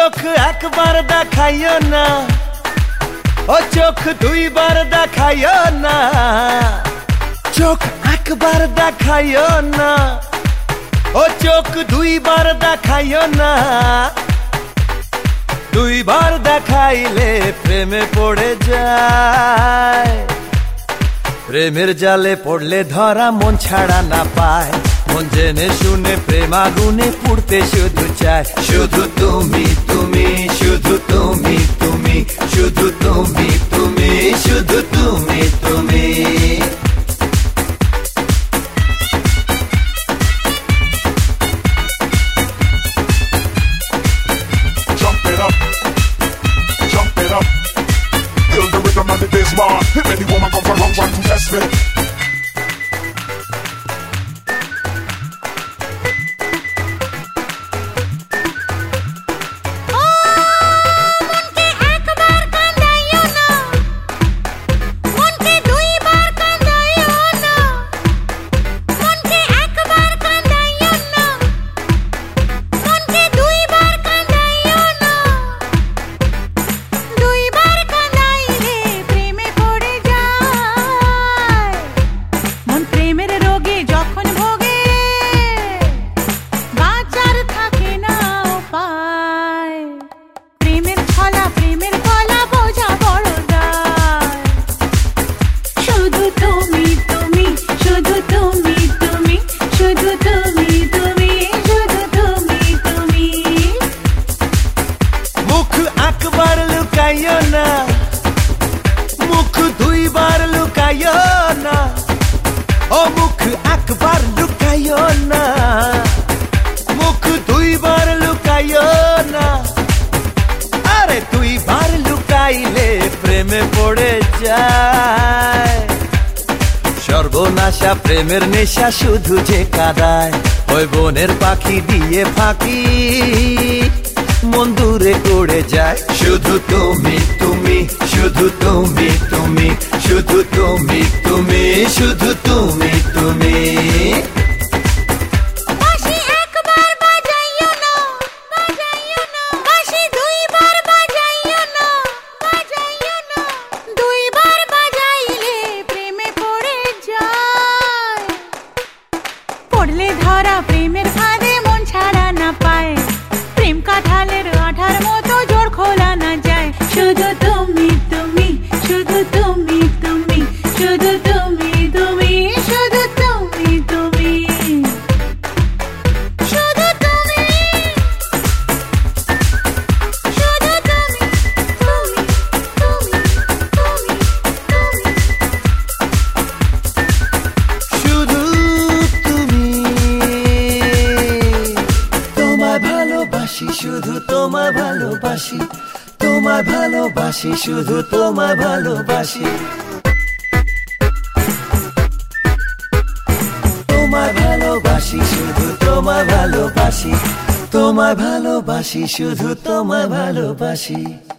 চোখ একবার দেখাইও না, ও চোখ দুইবার দেখাইও না, চোখ একবার দেখাইও না, ও চোখ দুইবার দেখাইও না। দুইবার দেখাইলে প্রেমে পড়ে যায়, প্রেমের জালে পড়লে ধরা মন ছাড়া না পায়। মন জেনে শুনে প্রেম আগুনে পুড়তে শুধু চায়। শুধু তুমি তুমি, শুধু তুমি তুমি, শুধু তুমি তুমি, শুধু তুমি তুমি। Jump it up, jump it up. Feel the rhythm of the bass bar. If any woman comes around trying to test me, মুখ দুইবার লুকাইও না, ও মুখ একবার লুকাইও না, মুখ দুইবার লুকাইও না। আরে দুইবার লুকাইলে প্রেমে পড়ে যায়। সর্বনাশা প্রেমের নেশা শুধু যে কাদায়, ওই বনের পাখি দিয়ে ফাঁকি মন দূরে উড়ে যায়। শুধু তুমি তুমি, শুধু তুমি তুমি, শুধু তুমি তুমি, শুধু তুমি তুমি। পড়লে ধরা প্রেমের ফাঁদে মন ছাড়া না পায়। প্রেম কাঁঠালের আঠার মতো জোর খোলা না যায়। শুধু তুমি তুমি, শুধু তুমি তুমি, শুধু তুমি তুমি, শুধু তুমি তুমি, শুধু তুমি, শুধু তুমি তুমি, তুমি তুমি তুমি, শুধু তুমি। তোমায় ভালোবাসি, শুধু তোমায় ভালোবাসি, তোমায় ভালোবাসি, শুধু তোমায় ভালোবাসি, তোমায় ভালোবাসি, শুধু তোমায় ভালোবাসি, তোমায় ভালোবাসি, শুধু তোমায় ভালোবাসি।